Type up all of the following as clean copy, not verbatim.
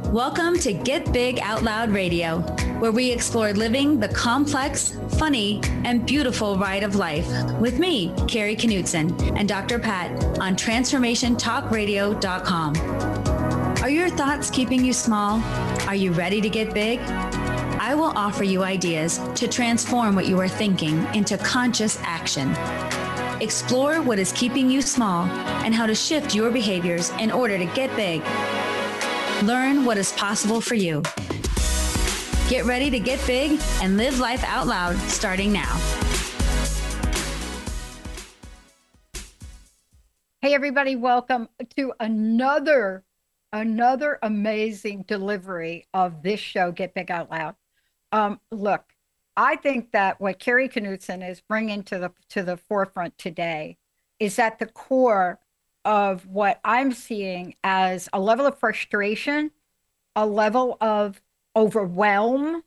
Welcome to Get Big Out Loud Radio, where we explore living the complex, funny, and beautiful ride of life with me, Carrie Knutson, and Dr. Pat on TransformationTalkRadio.com. Are your thoughts keeping you small? Are you ready to get big? I will offer you ideas to transform what you are thinking into conscious action. Explore what is keeping you small and how to shift your behaviors in order to get big. Learn what is possible for you. Get ready to get big and live life out loud starting now. Hey, everybody. Welcome to another amazing delivery of this show, Get Big Out Loud. Look, I think that what Carrie Knutson is bringing to the forefront today is at the core of what I'm seeing as a level of frustration, a level of overwhelm,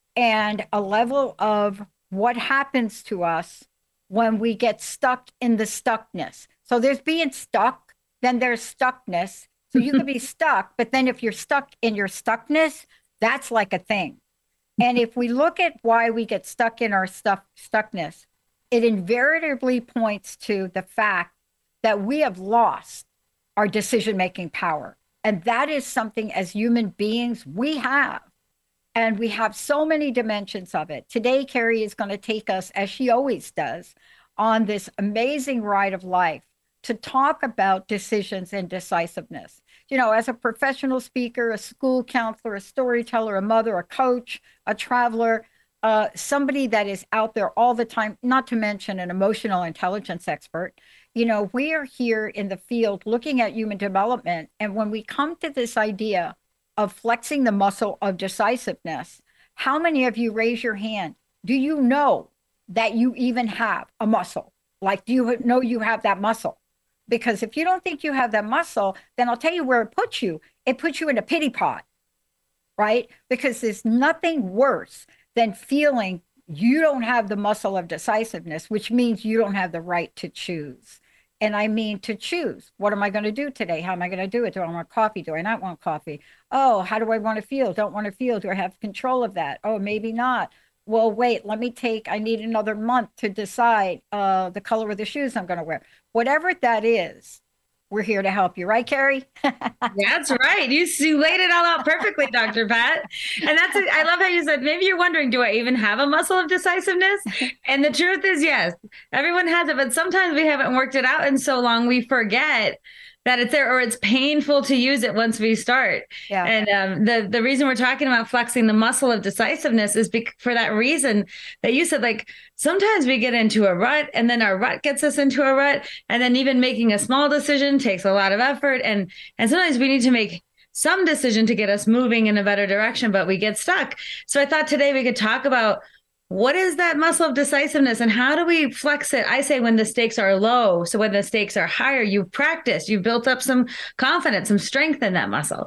and a level of what happens to us when we get stuck in the stuckness. So there's being stuck, then there's stuckness. So you could be stuck, but then if you're stuck in your stuckness, that's like a thing. And if we look at why we get stuck in our stuckness, it invariably points to the fact that we have lost our decision-making power. And that is something as human beings we have. And we have so many dimensions of it. Today, Carrie is going to take us, as she always does, on this amazing ride of life to talk about decisions and decisiveness. You know, as a professional speaker, a school counselor, a storyteller, a mother, a coach, a traveler, somebody that is out there all the time, not to mention an emotional intelligence expert. You know, we are here in the field looking at human development. And when we come to this idea of flexing the muscle of decisiveness, how many of you raise your hand? Do you know that you even have a muscle? Like, do you know you have that muscle? Because if you don't think you have that muscle, then I'll tell you where it puts you. It puts you in a pity pot, right? Because there's nothing worse than feeling you don't have the muscle of decisiveness, which means you don't have the right to choose. And I mean to choose. What am I going to do today? How am I going to do it? Do I want coffee? Do I not want coffee? Oh, how do I want to feel? Don't want to feel. Do I have control of that? Oh, maybe not. Well, wait, I need another month to decide the color of the shoes I'm going to wear. Whatever that is, we're here to help you. Right, Carrie? That's right. You laid it all out perfectly, Dr. Pat. And I love how you said, maybe you're wondering, do I even have a muscle of decisiveness? And the truth is, yes, everyone has it, but sometimes we haven't worked it out in so long, we forget that it's there, or it's painful to use it once we start. Yeah. And the reason we're talking about flexing the muscle of decisiveness is for that reason that you said, like, sometimes we get into a rut and then our rut gets us into a rut. And then even making a small decision takes a lot of effort. And sometimes we need to make some decision to get us moving in a better direction, but we get stuck. So I thought today we could talk about what is that muscle of decisiveness and how do we flex it? I say when the stakes are low. So when the stakes are higher, you've practiced, you've built up some confidence, some strength in that muscle.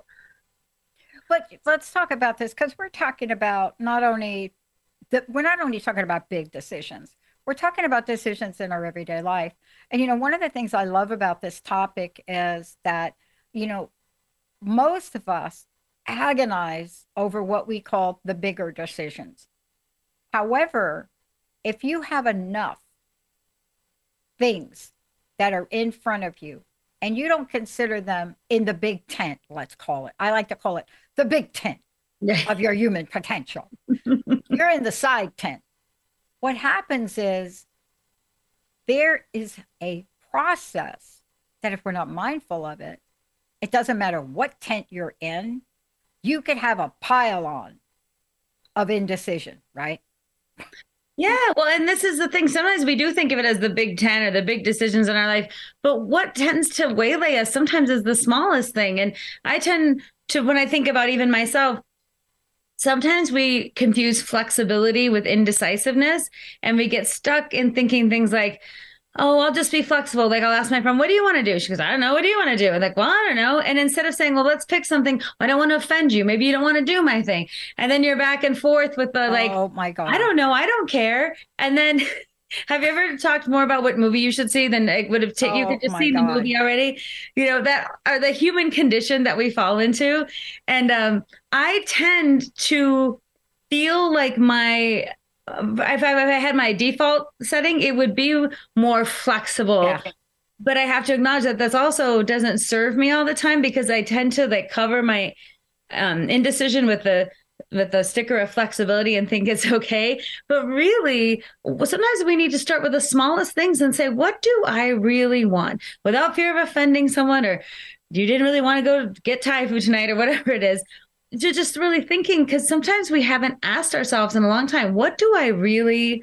But let's talk about this, because we're talking about we're not only talking about big decisions, we're talking about decisions in our everyday life. And, you know, one of the things I love about this topic is that, you know, most of us agonize over what we call the bigger decisions. However, if you have enough things that are in front of you and you don't consider them in the big tent, let's call it, I like to call it the big tent of your human potential. You're in the side tent. What happens is there is a process that if we're not mindful of it, it doesn't matter what tent you're in, you could have a pile-on of indecision, right? Yeah, well, and this is the thing. Sometimes we do think of it as the big 10 or the big decisions in our life, but what tends to waylay us sometimes is the smallest thing. And I tend to, when I think about even myself, sometimes we confuse flexibility with indecisiveness, and we get stuck in thinking things like, oh, I'll just be flexible. Like, I'll ask my friend, what do you want to do? She goes, I don't know. What do you want to do? I'm like, well, I don't know. And instead of saying, well, let's pick something, I don't want to offend you. Maybe you don't want to do my thing. And then you're back and forth with the, like, oh my God, I don't know. I don't care. And then Have you ever talked more about what movie you should see than it would have taken? You Oh could just my see the God. movie already. You know, that are the human condition that we fall into. And I tend to feel like if I had my default setting, it would be more flexible. Yeah. But I have to acknowledge that that's also doesn't serve me all the time because I tend to like cover my indecision with the sticker of flexibility and think it's okay. But really, sometimes we need to start with the smallest things and say, what do I really want? Without fear of offending someone, or you didn't really want to go get Thai food tonight or whatever it is. Just really thinking, because sometimes we haven't asked ourselves in a long time, what do I really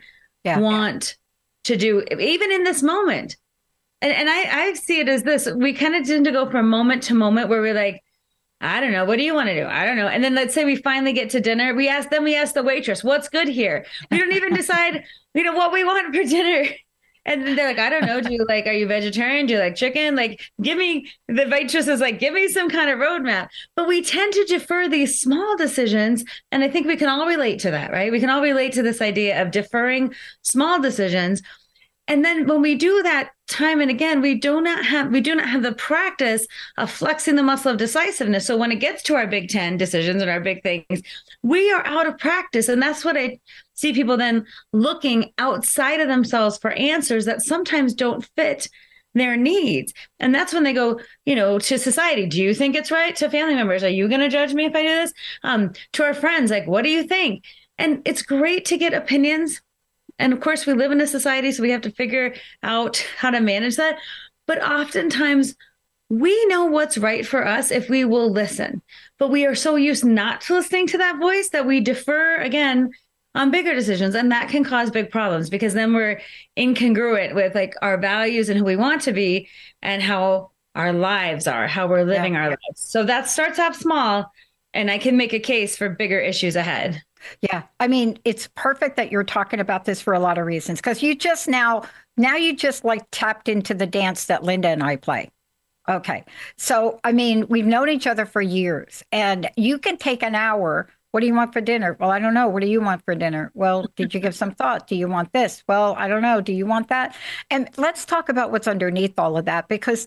want to do, even in this moment? And I see it as this. We kind of tend to go from moment to moment where we're like, I don't know. What do you want to do? I don't know. And then let's say we finally get to dinner. We ask the waitress, what's good here? We don't even decide, what we want for dinner. And then they're like, I don't know. Are you vegetarian? Do you like chicken? Like, the waitress is like, give me some kind of roadmap. But we tend to defer these small decisions. And I think we can all relate to that, right? We can all relate to this idea of deferring small decisions. And then when we do that time and again, we do not have the practice of flexing the muscle of decisiveness. So when it gets to our big 10 decisions and our big things, we are out of practice. And that's what I see people then looking outside of themselves for answers that sometimes don't fit their needs. And that's when they go, to society. Do you think it's right? To family members, are you going to judge me if I do this? To our friends, like, what do you think? And it's great to get opinions. And of course, we live in a society, so we have to figure out how to manage that. But oftentimes, we know what's right for us if we will listen. But we are so used not to listening to that voice that we defer, again, on bigger decisions. And that can cause big problems because then we're incongruent with like our values and who we want to be and how our lives are, how we're living our lives. So that starts off small, and I can make a case for bigger issues ahead. Yeah. I mean, it's perfect that you're talking about this for a lot of reasons, because you just now you just like tapped into the dance that Linda and I play. Okay. So, I mean, we've known each other for years, and you can take an hour. What do you want for dinner? Well, I don't know. What do you want for dinner? Well, did you give some thought? Do you want this? Well, I don't know. Do you want that? And let's talk about what's underneath all of that, because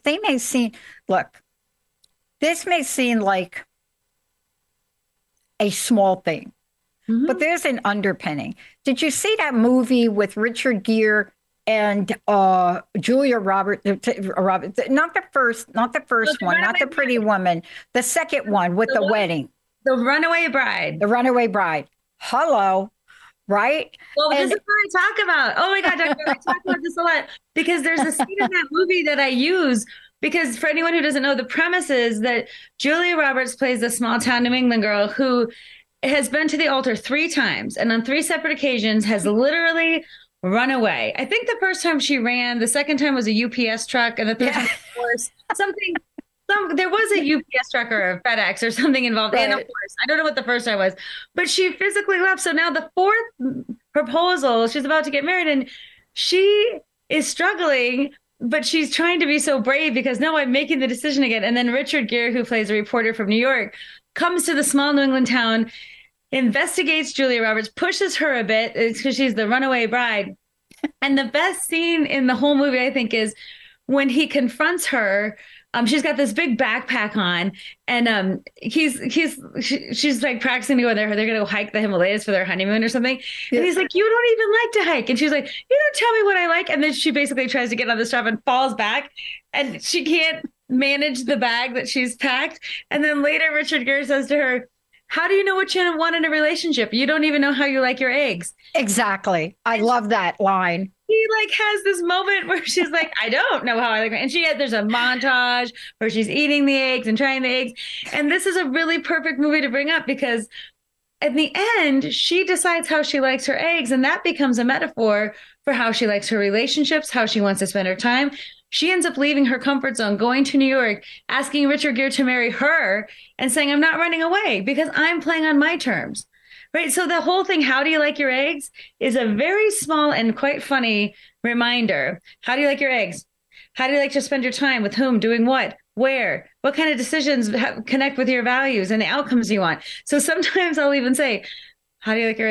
this may seem like a small thing. Mm-hmm. But there's an underpinning. Did you see that movie with Richard Gere and Julia Roberts? Not the first one, not the Pretty Woman. The second one with the wedding. The Runaway Bride. The Runaway Bride. Hello, right? Well, this is what I talk about. Oh my God, Dr. I talk about this a lot because there's a scene in that movie that I use. Because for anyone who doesn't know, the premise is that Julia Roberts plays a small town New England girl who has been to the altar 3 times and on 3 separate occasions has literally run away. I think the first time she ran, the second time was a UPS truck, and the third time, of course, there was a UPS truck or a FedEx or something involved. Right. And of course, I don't know what the first time was, but she physically left. So now the 4th proposal, she's about to get married, and she is struggling, but she's trying to be so brave because no, I'm making the decision again. And then Richard Gere, who plays a reporter from New York, comes to the small New England town, investigates Julia Roberts, pushes her a bit because she's the runaway bride. And the best scene in the whole movie, I think, is when he confronts her. She's got this big backpack on, and she's like practicing to go there. They're going to go hike the Himalayas for their honeymoon or something. Yeah. And he's like, "You don't even like to hike." And she's like, "You don't tell me what I like." And then she basically tries to get on the strap and falls back, and she can't manage the bag that she's packed. And then later, Richard Gere says to her, "How do you know what you want in a relationship? You don't even know how you like your eggs." Exactly. I love that line. He like has this moment where she's like, "I don't know how I like it." And there's a montage where she's eating the eggs and trying the eggs. And this is a really perfect movie to bring up because at the end, she decides how she likes her eggs. And that becomes a metaphor for how she likes her relationships, how she wants to spend her time. She ends up leaving her comfort zone, going to New York, asking Richard Gere to marry her and saying, "I'm not running away because I'm playing on my terms." Right. So the whole thing, how do you like your eggs, is a very small and quite funny reminder. How do you like your eggs? How do you like to spend your time? With whom? Doing what? Where? What kind of decisions connect with your values and the outcomes you want? So sometimes I'll even say, "How do you like your eggs?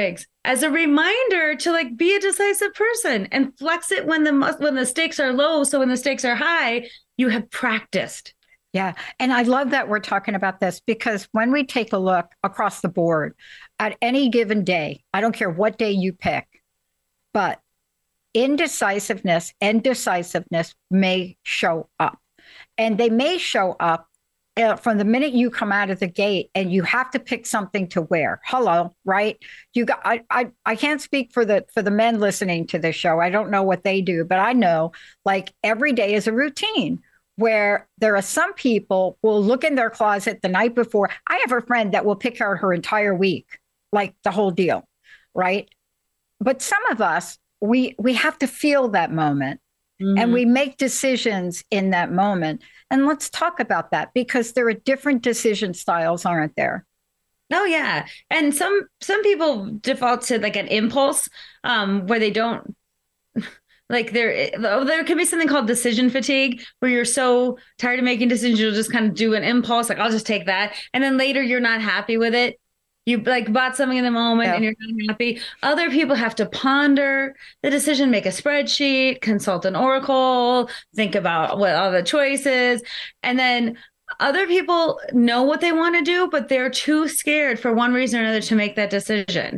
as a reminder to like be a decisive person and flex it when the stakes are low. So when the stakes are high, you have practiced. Yeah. And I love that we're talking about this, because when we take a look across the board at any given day, I don't care what day you pick, but indecisiveness and decisiveness may show up. And they may show up from the minute you come out of the gate and you have to pick something to wear. Hello, right? You got, I can't speak for the men listening to this show. I don't know what they do, but I know like every day is a routine, where there are some people who will look in their closet the night before. I have a friend that will pick out her entire week, like the whole deal, right? But some of us, we have to feel that moment, and we make decisions in that moment. And let's talk about that, because there are different decision styles, aren't there? Oh yeah. And some people default to like an impulse where they don't like there can be something called decision fatigue, where you're so tired of making decisions, you'll just kind of do an impulse, like I'll just take that. And then later you're not happy with it. You like bought something in the moment and you're not happy. Other people have to ponder the decision, make a spreadsheet, consult an oracle, think about what all the choices. And then other people know what they want to do, but they're too scared for one reason or another to make that decision.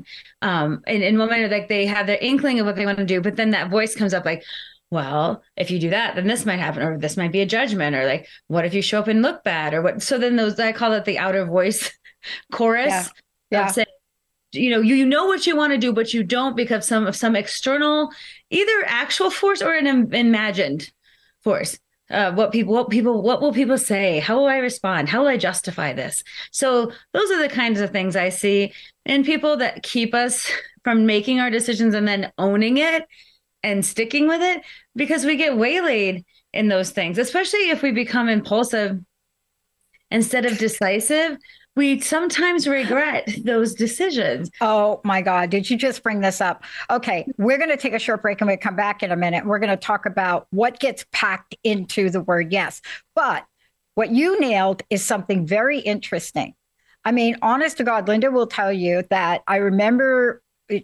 In one minute, like they have their inkling of what they want to do, but then that voice comes up like, well, if you do that, then this might happen, or this might be a judgment, or like, what if you show up and look bad, or what? So then I call it the outer voice chorus. Yeah. Saying, you know what you want to do, but you don't because of some external, either actual force or an imagined force. What will people say? How will I respond? How will I justify this? So those are the kinds of things I see in people that keep us from making our decisions and then owning it and sticking with it, because we get waylaid in those things, especially if we become impulsive instead of decisive. We sometimes regret those decisions. Oh my God. Did you just bring this up? Okay. We're going to take a short break and we'll come back in a minute. We're going to talk about what gets packed into the word yes. But what you nailed is something very interesting. I mean, honest to God, Linda will tell you that I remember,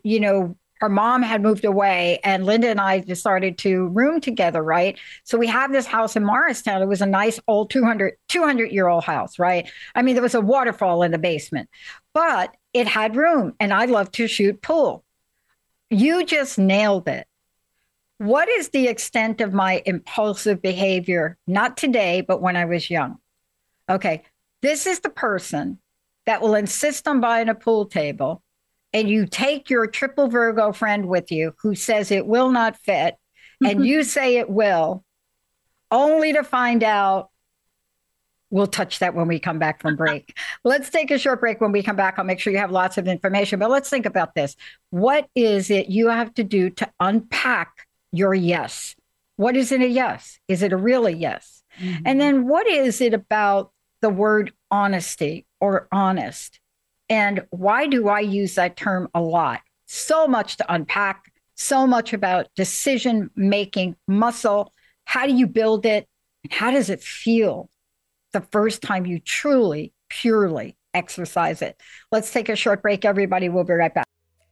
her mom had moved away and Linda and I decided to room together, right? So we have this house in Morristown. It was a nice old 200-year-old house, right? I mean, there was a waterfall in the basement, but it had room and I love to shoot pool. You just nailed it. What is the extent of my impulsive behavior? Not today, but when I was young. Okay, this is the person that will insist on buying a pool table, and you take your triple Virgo friend with you who says it will not fit, and you say it will, only to find out. We'll touch that when we come back from break. Let's take a short break. When we come back, I'll make sure you have lots of information, but let's think about this. What is it you have to do to unpack your yes? What is it a yes? Is it a really yes? Mm-hmm. And then what is it about the word honesty or honest? And why do I use that term a lot? So much to unpack, so much about decision-making muscle. How do you build it? How does it feel the first time you truly, purely exercise it? Let's take a short break, everybody. We'll be right back.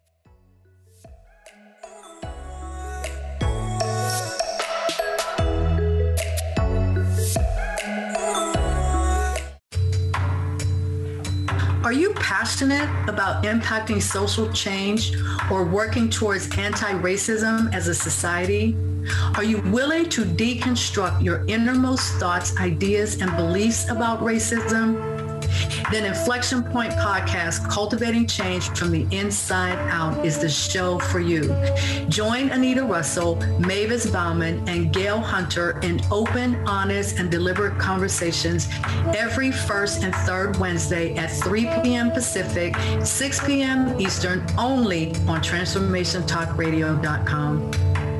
Are you passionate about impacting social change or working towards anti-racism as a society? Are you willing to deconstruct your innermost thoughts, ideas, and beliefs about racism? Then Inflection Point Podcast, Cultivating Change from the Inside Out, is the show for you. Join Anita Russell, Mavis Bauman, and Gail Hunter in open, honest, and deliberate conversations every first and third Wednesday at 3 p.m. Pacific, 6 p.m. Eastern, only on TransformationTalkRadio.com.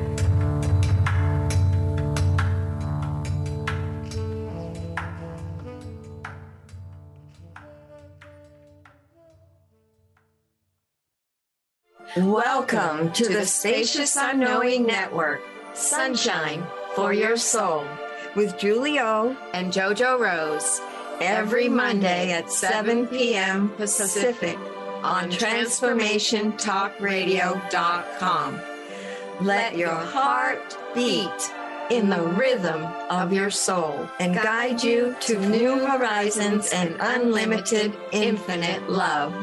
Welcome to the Spacious Unknowing Network, Sunshine for Your Soul, with Julie O and JoJo Rose, every Monday at 7 p.m. Pacific, on transformationtalkradio.com. Let your heart beat in the rhythm of your soul and guide you to new horizons and unlimited, infinite love.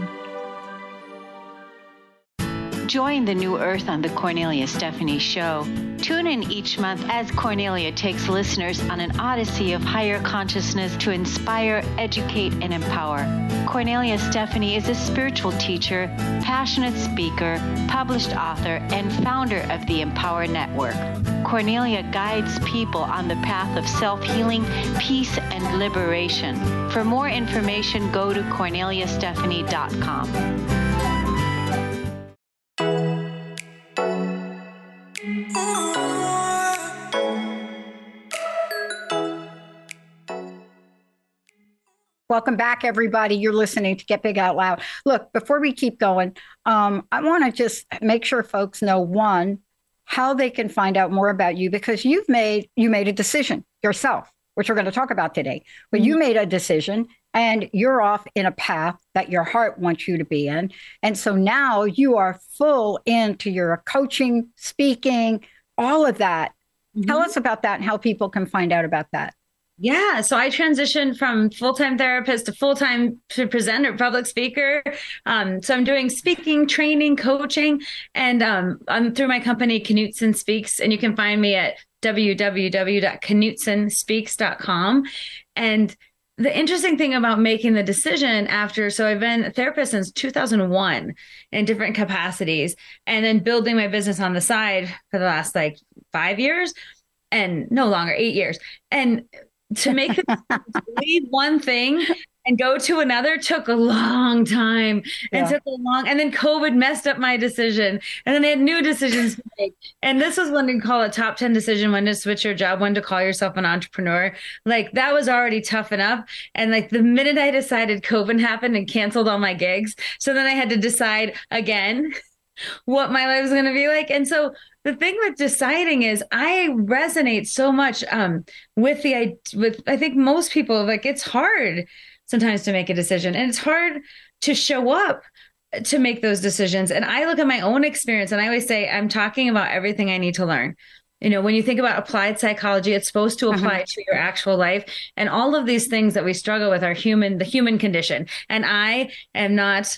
Join the new earth on the Cornelia Stephanie Show. Tune in each month as Cornelia takes listeners on an odyssey of higher consciousness to inspire, educate, and empower. Cornelia Stephanie is a spiritual teacher, passionate speaker, published author, and founder of the Empower Network. Cornelia guides people on the path of self-healing, peace, and liberation. For more information, go to corneliastephanie.com. Welcome back, everybody. You're listening to Get Big Out Loud. Look, before we keep going, I want to just make sure folks know, one, how they can find out more about you, because you made a decision yourself, which we're going to talk about today. But you made a decision and you're off in a path that your heart wants you to be in. And so now you are full into your coaching, speaking, all of that. Tell us about that and how people can find out about that. Yeah. So I transitioned from full-time therapist to full-time presenter, public speaker. So I'm doing speaking, training, coaching, and I'm through my company, Knutson Speaks, and you can find me at www.knutsonspeaks.com. And the interesting thing about making the decision so I've been a therapist since 2001 in different capacities, and then building my business on the side for the last 5 years, and no longer 8 years. And to make it leave one thing and go to another took a long time, and and then COVID messed up my decision, and then I had new decisions to make. And this was one to call a top 10 decision, when to switch your job, when to call yourself an entrepreneur. That was already tough enough. And the minute I decided, COVID happened and canceled all my gigs. So then I had to decide again what my life was going to be like. And so the thing with deciding is I resonate so much with I think most people, it's hard sometimes to make a decision, and it's hard to show up to make those decisions. And I look at my own experience, and I always say, I'm talking about everything I need to learn. When you think about applied psychology, it's supposed to apply to your actual life. And all of these things that we struggle with are the human condition. And I am not,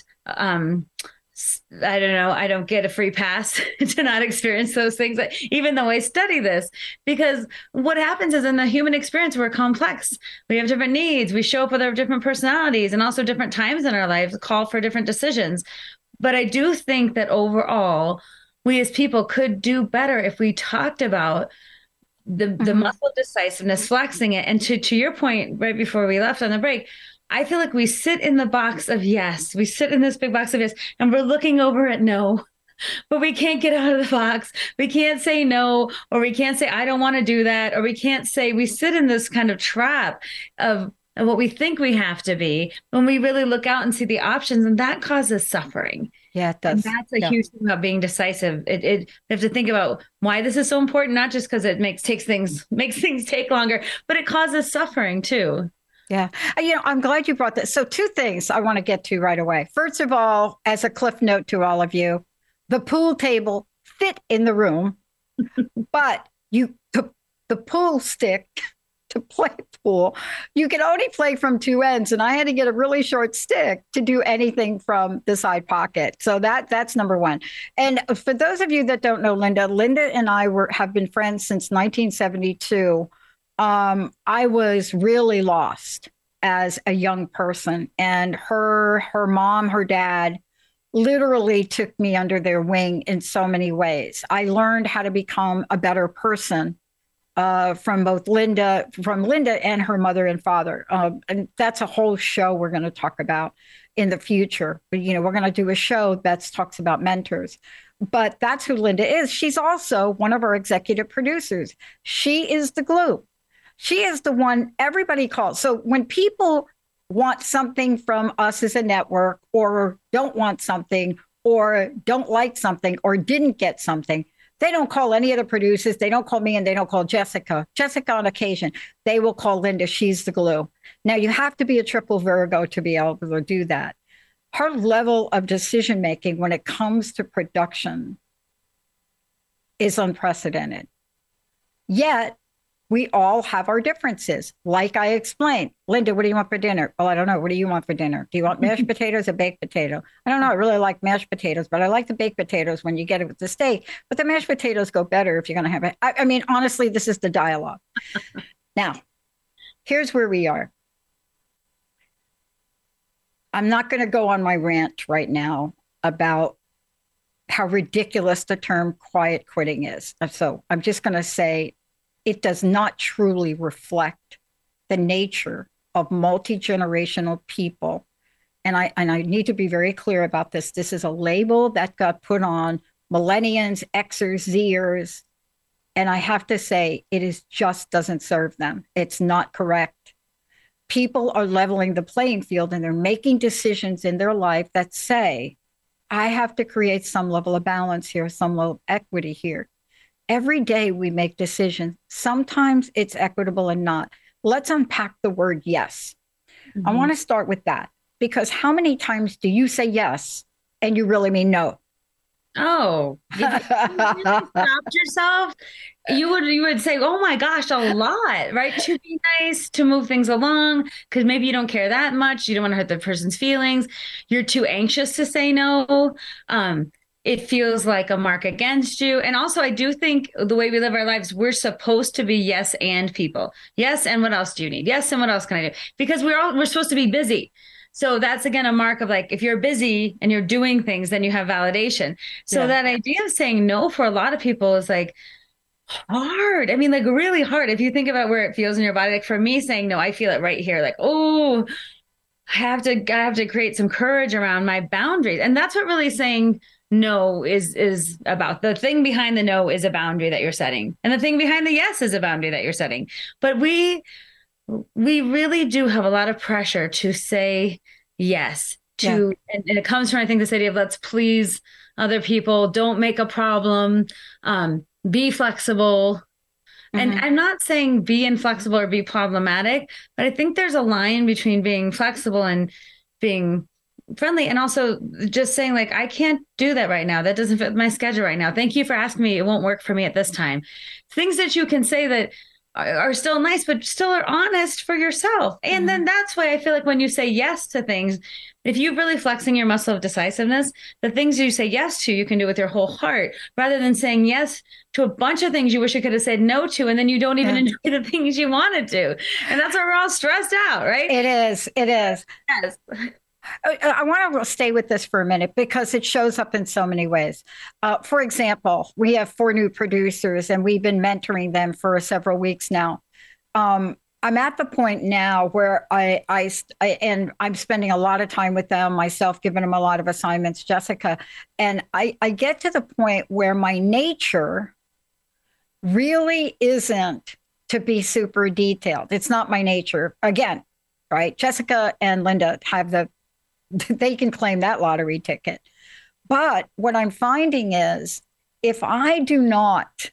I don't know, I don't get a free pass to not experience those things, even though I study this, because what happens is in the human experience, we're complex. We have different needs. We show up with our different personalities, and also different times in our lives call for different decisions. But I do think that overall, we as people could do better if we talked about the muscle of decisiveness, flexing it. And to your point, right before we left on the break, I feel like we sit in the box of yes. We sit in this big box of yes, and we're looking over at no, but we can't get out of the box. We can't say no, or we can't say, I don't want to do that. Or we can't say, we sit in this kind of trap of what we think we have to be when we really look out and see the options, and that causes suffering. Yeah, it does. And that's a huge thing about being decisive. We have to think about why this is so important, not just because it makes things take longer, but it causes suffering too. Yeah. I'm glad you brought this. So 2 things I want to get to right away. First of all, as a cliff note to all of you, the pool table fit in the room, but the pool stick to play pool, you can only play from 2 ends. And I had to get a really short stick to do anything from the side pocket. So that's number 1. And for those of you that don't know Linda and I have been friends since 1972. I was really lost as a young person, and her mom, her dad literally took me under their wing in so many ways. I learned how to become a better person from Linda and her mother and father. And that's a whole show we're going to talk about in the future. But, we're going to do a show that talks about mentors. But that's who Linda is. She's also one of our executive producers. She is the glue. She is the one everybody calls. So when people want something from us as a network, or don't want something, or don't like something, or didn't get something, they don't call any of the producers. They don't call me, and they don't call Jessica. Jessica on occasion. They will call Linda. She's the glue. Now, you have to be a triple Virgo to be able to do that. her level of decision making when it comes to production is unprecedented. Yet, we all have our differences. Like I explained, Linda, what do you want for dinner? Well, I don't know. What do you want for dinner? Do you want mashed potatoes or baked potato? I don't know. I really like mashed potatoes, but I like the baked potatoes when you get it with the steak. But the mashed potatoes go better if you're going to have it. I mean, honestly, this is the dialogue. Now, here's where we are. I'm not going to go on my rant right now about how ridiculous the term quiet quitting is. So I'm just going to say it does not truly reflect the nature of multi-generational people. And I need to be very clear about this. This is a label that got put on millennials, Xers, Zers. And I have to say, it is just doesn't serve them. It's not correct. People are leveling the playing field and they're making decisions in their life that say, I have to create some level of balance here, some level of equity here. Every day we make decisions. Sometimes it's equitable and not. Let's unpack the word yes. Mm-hmm. I want to start with that because how many times do you say yes and you really mean no? Oh, if you stopped yourself, you would say, oh my gosh, a lot, right? To be nice, to move things along, because maybe you don't care that much. You don't want to hurt the person's feelings. You're too anxious to say no. It feels like a mark against you. And also, I do think the way we live our lives, we're supposed to be yes and people. Yes, and what else do you need? Yes, and what else can I do? Because we're supposed to be busy. So that's, again, a mark of like, if you're busy and you're doing things, then you have validation. So that idea of saying no for a lot of people is like hard. I mean, like really hard. If you think about where it feels in your body, like for me saying no, I feel it right here. Like, oh, I have to create some courage around my boundaries. And that's what really saying no is about. The thing behind the no is a boundary that you're setting. And the thing behind the yes is a boundary that you're setting. But we really do have a lot of pressure to say yes to, and it comes from, I think, this idea of let's please other people, don't make a problem, be flexible. And I'm not saying be inflexible or be problematic, but I think there's a line between being flexible and being friendly. And also just saying like, I can't do that right now. That doesn't fit my schedule right now. Thank you for asking me. It won't work for me at this time. Things that you can say that are still nice, but still are honest for yourself. And then that's why I feel like when you say yes to things, if you're really flexing your muscle of decisiveness, the things you say yes to, you can do with your whole heart, rather than saying yes to a bunch of things you wish you could have said no to, and then you don't even enjoy the things you wanted to. And that's why we're all stressed out, right? It is. Yes. I want to stay with this for a minute because it shows up in so many ways. For example, we have 4 new producers and we've been mentoring them for several weeks now. I'm at the point now where and I'm spending a lot of time with them, myself, giving them a lot of assignments, Jessica. And I get to the point where my nature really isn't to be super detailed. It's not my nature. Again, right? Jessica and Linda they can claim that lottery ticket. But what I'm finding is if I do not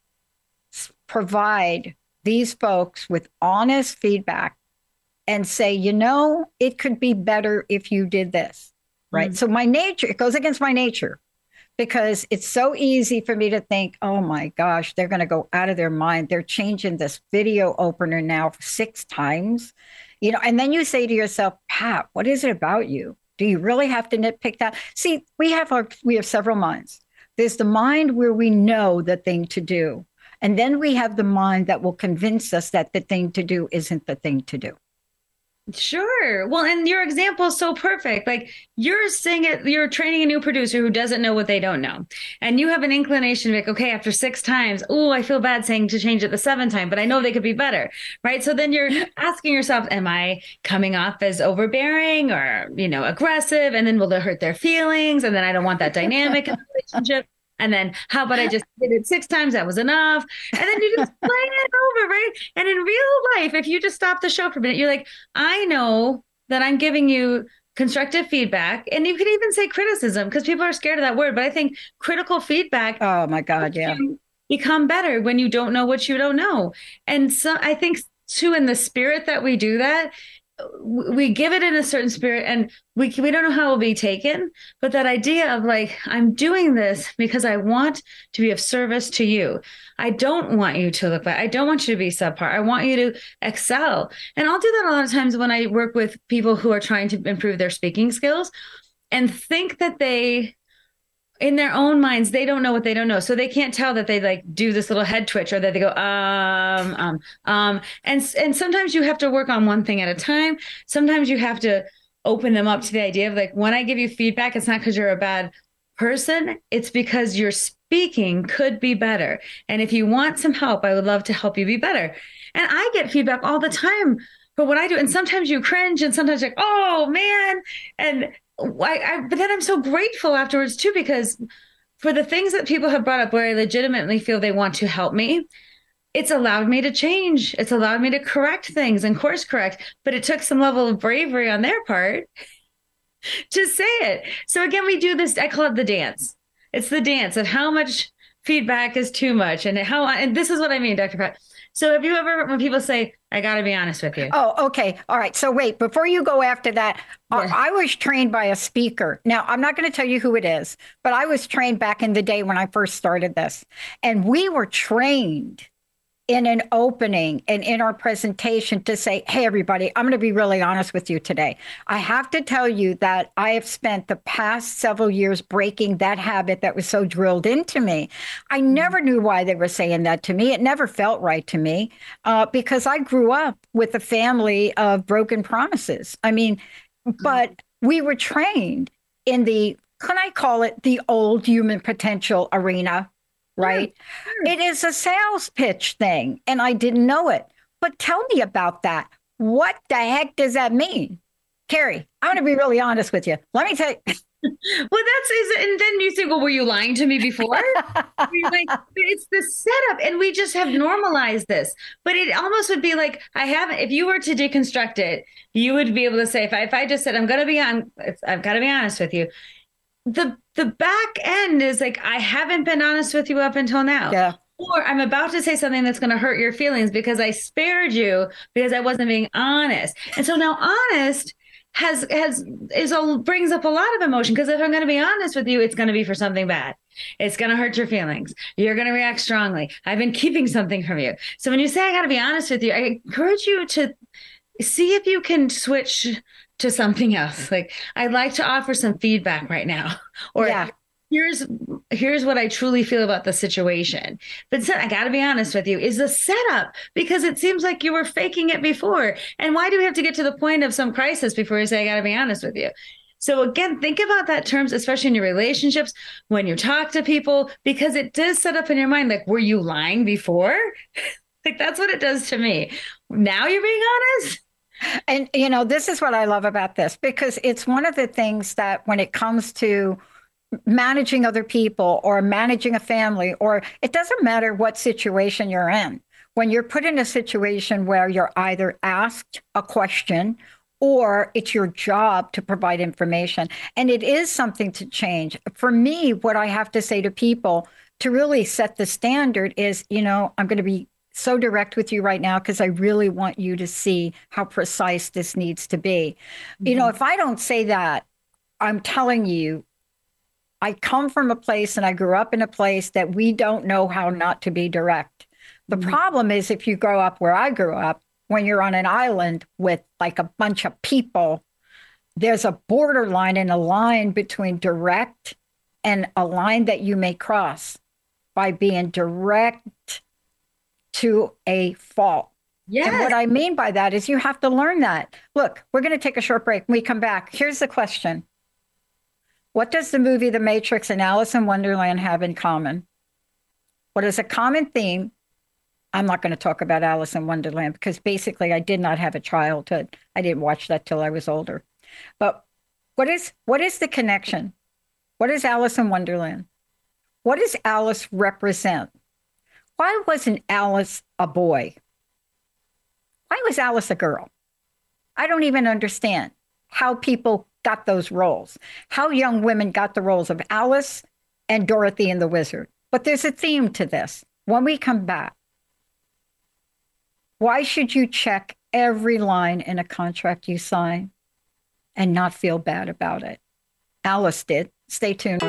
provide these folks with honest feedback and say, it could be better if you did this, right? So my nature, it goes against my nature because it's so easy for me to think, oh my gosh, they're going to go out of their mind. They're changing this video opener now 6 times, and then you say to yourself, Pat, what is it about you? Do you really have to nitpick that? See, we have several minds. There's the mind where we know the thing to do. And then we have the mind that will convince us that the thing to do isn't the thing to do. Sure. Well, and your example is so perfect. Like you're training a new producer who doesn't know what they don't know. And you have an inclination like, okay, after 6 times, I feel bad saying to change it the 7th time, but I know they could be better. Right. So then you're asking yourself, am I coming off as overbearing or, aggressive? And then will it hurt their feelings? And then I don't want that dynamic in the relationship. And then how about I just did it 6 times? That was enough. And then you just play it over, right? And in real life, if you just stop the show for a minute, you're like, I know that I'm giving you constructive feedback. And you could even say criticism because people are scared of that word. But I think critical feedback. Oh my God, yeah. Become better when you don't know what you don't know. And so I think too, in the spirit that we do that, we give it in a certain spirit, and we don't know how it will be taken, but that idea of like, I'm doing this because I want to be of service to you. I don't want you to look bad. I don't want you to be subpar. I want you to excel. And I'll do that a lot of times when I work with people who are trying to improve their speaking skills and think that they, in their own minds, they don't know what they don't know. So they can't tell that they like do this little head twitch, or that they go, and sometimes you have to work on one thing at a time. Sometimes you have to open them up to the idea of like, when I give you feedback, it's not because you're a bad person. It's because your speaking could be better. And if you want some help, I would love to help you be better. And I get feedback all the time for what I do. And sometimes you cringe, and sometimes like, oh man. And but then I'm so grateful afterwards too, because for the things that people have brought up where I legitimately feel they want to help me, it's allowed me to change. It's allowed me to correct things and course correct, but it took some level of bravery on their part to say it. So again, we do this, I call it the dance. It's the dance of how much feedback is too much, and and this is what I mean, Dr. Pat. So have you ever, when people say, I got to be honest with you. Oh, okay. All right. So wait, before you go after that, I was trained by a speaker. Now, I'm not going to tell you who it is, but I was trained back in the day when I first started this. And we were trained in an opening and in our presentation to say, hey, everybody, I'm going to be really honest with you today. I have to tell you that I have spent the past several years breaking that habit that was so drilled into me. I never knew why they were saying that to me. It never felt right to me because I grew up with a family of broken promises. I mean, but we were trained in can I call it the old human potential arena? Right? Sure. It is a sales pitch thing, and I didn't know it. But tell me about that. What the heck does that mean? Carrie, I'm going to be really honest with you. Let me tell you. Well, and then you think, well, were you lying to me before? Like, it's the setup, and we just have normalized this. But it almost would be like, if you were to deconstruct it, you would be able to say, if I just said, I've got to be honest with you. The back end is like, I haven't been honest with you up until now. Yeah. Or I'm about to say something that's going to hurt your feelings because I spared you because I wasn't being honest. And so now honest brings up a lot of emotion, because if I'm going to be honest with you, it's going to be for something bad. It's going to hurt your feelings. You're going to react strongly. I've been keeping something from you. So when you say, I got to be honest with you, I encourage you to see if you can switch to something else. Like, I'd like to offer some feedback right now, or here's what I truly feel about the situation. But I got to be honest with you is the setup, because it seems like you were faking it before. And why do we have to get to the point of some crisis before you say, I got to be honest with you? So again, think about that terms, especially in your relationships, when you talk to people, because it does set up in your mind, like, were you lying before? Like, that's what it does to me. Now you're being honest. And, this is what I love about this, because it's one of the things that when it comes to managing other people or managing a family, or it doesn't matter what situation you're in, when you're put in a situation where you're either asked a question or it's your job to provide information, and it is something to change. For me, what I have to say to people to really set the standard is, I'm going to be so direct with you right now because I really want you to see how precise this needs to be. Mm-hmm. If I don't say that, I'm telling you, I come from a place and I grew up in a place that we don't know how not to be direct. The problem is, if you grow up where I grew up, when you're on an island with like a bunch of people, there's a borderline and a line between direct and a line that you may cross by being direct to a fault. Yes. And what I mean by that is you have to learn that. Look, we're going to take a short break. When we come back, here's the question. What does the movie The Matrix and Alice in Wonderland have in common? What is a common theme? I'm not going to talk about Alice in Wonderland because basically I did not have a childhood. I didn't watch that till I was older. But what is the connection? What is Alice in Wonderland? What does Alice represent? Why wasn't Alice a boy? Why was Alice a girl? I don't even understand how people got those roles, how young women got the roles of Alice and Dorothy and the Wizard. But there's a theme to this. When we come back, why should you check every line in a contract you sign and not feel bad about it. Alice did. Stay tuned.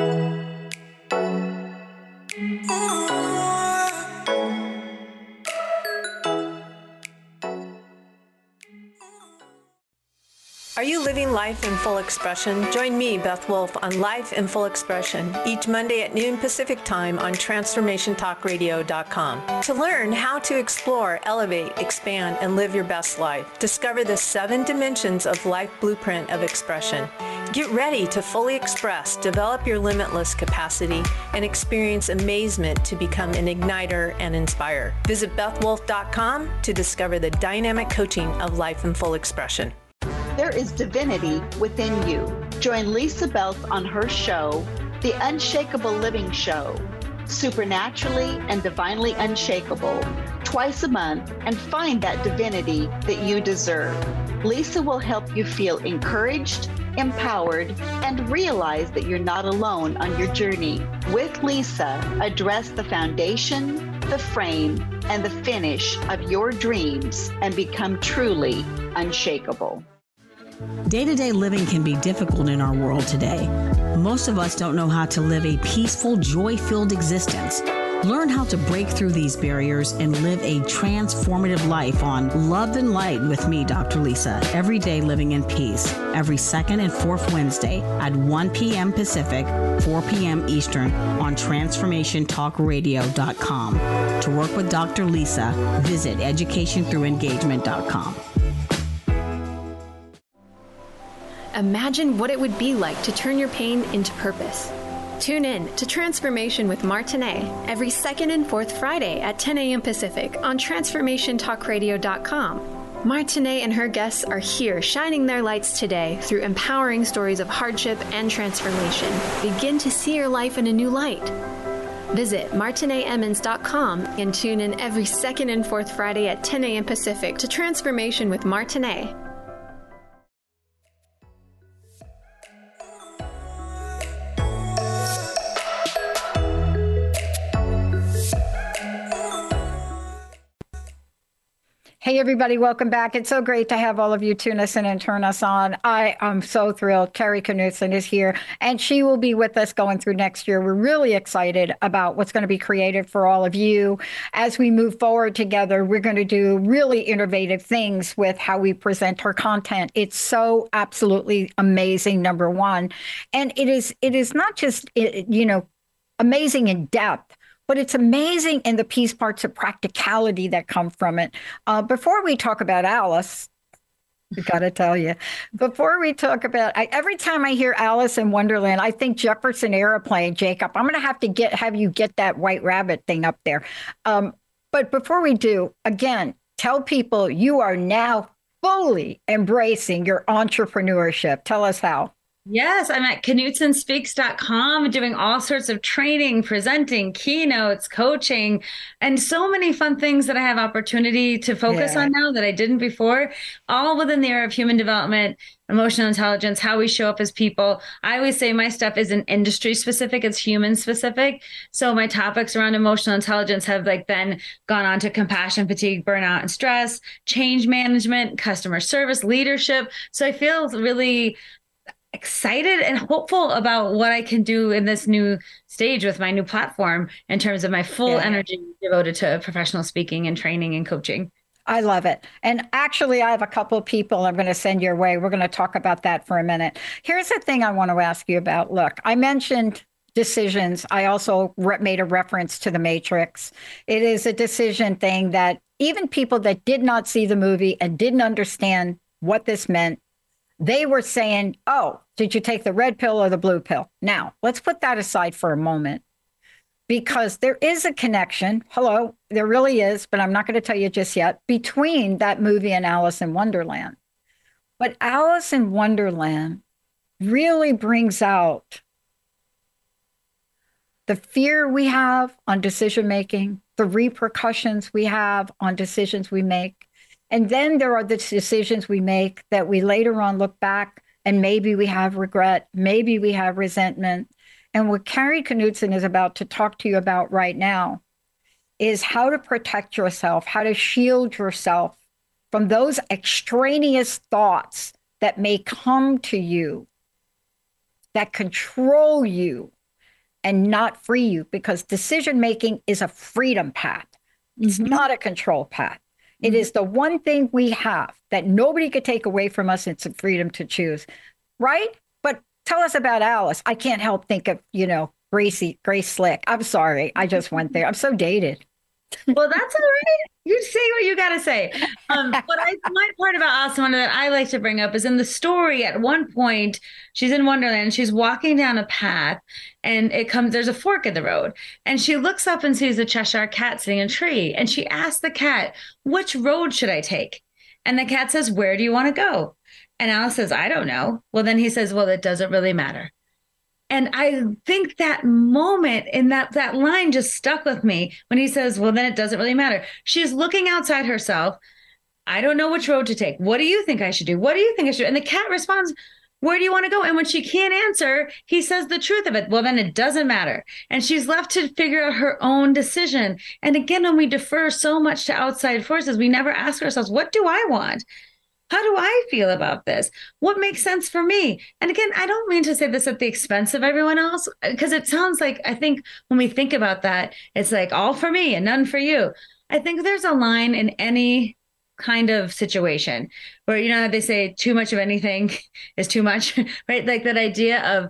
Are you living life in full expression? Join me, Beth Wolf, on Life in Full Expression each Monday at noon Pacific Time on TransformationTalkRadio.com. To learn how to explore, elevate, expand, and live your best life, discover the 7 dimensions of life blueprint of expression. Get ready to fully express, develop your limitless capacity, and experience amazement to become an igniter and inspire. Visit BethWolf.com to discover the dynamic coaching of Life in Full Expression. There is divinity within you. Join Lisa Belth on her show, The Unshakable Living Show, Supernaturally and Divinely Unshakable, twice a month, and find that divinity that you deserve. Lisa will help you feel encouraged, empowered, and realize that you're not alone on your journey. With Lisa, address the foundation, the frame, and the finish of your dreams and become truly unshakable. Day-to-day living can be difficult in our world today. Most of us don't know how to live a peaceful, joy-filled existence. Learn how to break through these barriers and live a transformative life on Love and Light with me, Dr. Lisa. Every day living in peace. Every second and fourth Wednesday at 1 p.m. Pacific, 4 p.m. Eastern on TransformationTalkRadio.com. To work with Dr. Lisa, visit EducationThroughEngagement.com. Imagine what it would be like to turn your pain into purpose. Tune in to Transformation with Martinet every second and fourth Friday at 10 a.m. Pacific on TransformationTalkRadio.com. Martinet and her guests are here shining their lights today through empowering stories of hardship and transformation. Begin to see your life in a new light. Visit MartinetEmmons.com and tune in every second and fourth Friday at 10 a.m. Pacific to Transformation with Martinet. Hey, everybody, welcome back. It's so great to have all of you tune us in and turn us on. I am so thrilled. Carrie Knudsen is here, and she will be with us going through next year. We're really excited about what's going to be created for all of you. As we move forward together, we're going to do really innovative things with how we present our content. It's so absolutely amazing, number one. And it is not just, amazing in depth, but it's amazing in the piece parts of practicality that come from it. Before we talk about Alice, I got to tell you, every time I hear Alice in Wonderland, I think Jefferson Airplane, Jacob. I'm going to have you get that white rabbit thing up there. But before we do, again, tell people you are now fully embracing your entrepreneurship. Tell us how. Yes, I'm at KnudsenSpeaks.com doing all sorts of training, presenting, keynotes, coaching, and so many fun things that I have opportunity to focus on now that I didn't before, all within the area of human development, emotional intelligence, how we show up as people. I always say my stuff isn't industry specific, it's human specific. So my topics around emotional intelligence have then gone on to compassion, fatigue, burnout, and stress, change management, customer service, leadership. So I feel really excited and hopeful about what I can do in this new stage with my new platform in terms of my full energy devoted to professional speaking and training and coaching. I love it. And actually, I have a couple of people I'm going to send your way. We're going to talk about that for a minute. Here's the thing I want to ask you about. Look, I mentioned decisions. I also made a reference to The Matrix. It is a decision thing that even people that did not see the movie and didn't understand what this meant, they were saying, oh, did you take the red pill or the blue pill? Now, let's put that aside for a moment, because there is a connection. Hello, there really is, but I'm not going to tell you just yet, between that movie and Alice in Wonderland. But Alice in Wonderland really brings out the fear we have on decision making, the repercussions we have on decisions we make. And then there are the decisions we make that we later on look back and maybe we have regret, maybe we have resentment. And what Carrie Knudsen is about to talk to you about right now is how to protect yourself, how to shield yourself from those extraneous thoughts that may come to you that control you and not free you, because decision making is a freedom path. It's not a control path. It is the one thing we have that nobody could take away from us. It's a freedom to choose, right? But tell us about Alice. I can't help think of, Grace Slick. I'm sorry. I just went there. I'm so dated. Well, that's all right. You say what you got to say. My part about Alice in Wonderland that I like to bring up is in the story. At one point, she's in Wonderland and she's walking down a path, and there's a fork in the road, and she looks up and sees a Cheshire cat sitting in a tree, and she asks the cat, "Which road should I take?" And the cat says, "Where do you want to go?" And Alice says, "I don't know." Well, then he says, "Well, it doesn't really matter." And I think that moment and that line just stuck with me when he says, "Well, then it doesn't really matter." She's looking outside herself. "I don't know which road to take. What do you think I should do? What do you think I should do?" And the cat responds, "Where do you want to go?" And when she can't answer, he says the truth of it. "Well, then it doesn't matter." And she's left to figure out her own decision. And again, when we defer so much to outside forces, we never ask ourselves, what do I want? How do I feel about this? What makes sense for me? And again, I don't mean to say this at the expense of everyone else, because it sounds like, I think when we think about that, it's like all for me and none for you. I think there's a line in any kind of situation where, they say too much of anything is too much, right? Like that idea of